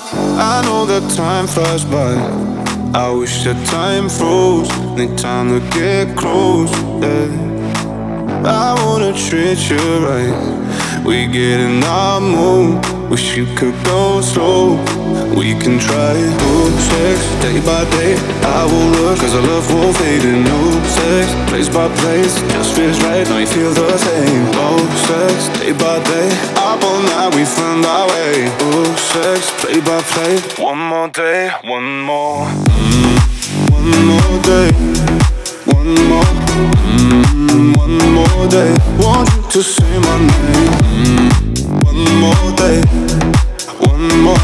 I know that time flies by. I wish that time froze. Need time to get close, yeah. I wanna treat you right. We get in our mood. Wish you could go slow. We can try new sex day by day. I will look, cause our love won't fade in new sex. Place by place, just feels right. Now you feel the same. Oh, sex day by day. Up all night, we find our way. Oh, sex play by play. One more day, one more. One more day. One more. One more day. Want you to say my name. One more day. One more.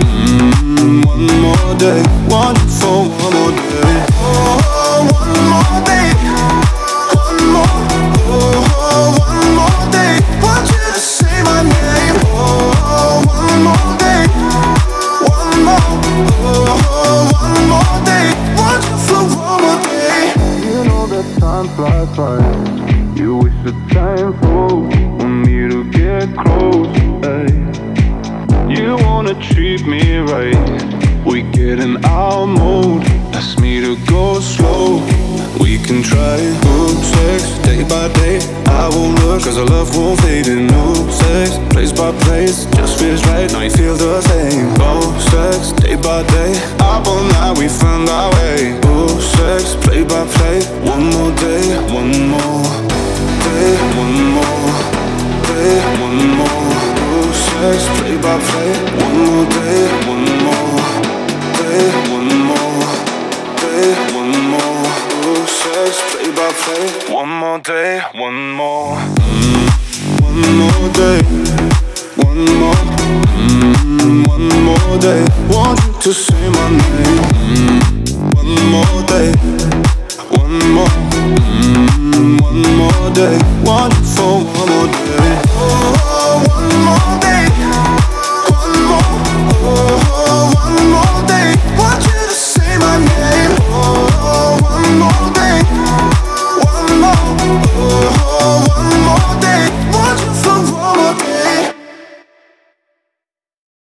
One more day. Want you for one more day. Oh, one more day. One more. Oh, one more day. Want you to say my name. Oh, one more day. One more. Oh, one more day. Want you for one more day. You know that time flies by. You wish the time froze. Want me to get close, hey. You wanna treat me right. We get in our mode. Ask me to go slow. We can try good sex day by day. I won't look, cause our love won't fade in new sex. Place by place, just feels right. Now you feel the same. Oh, sex day by day. Up all night, we find our way. Oh, sex play by play. One more day, one more day, one more day, one more. Oh, sex play by play. One more day, one more day, one more day, one more. Oh, sex play by play. One more day, one more. One more day. One more. One more day. Want you to say my name. One more day. One more. One more day. Want you for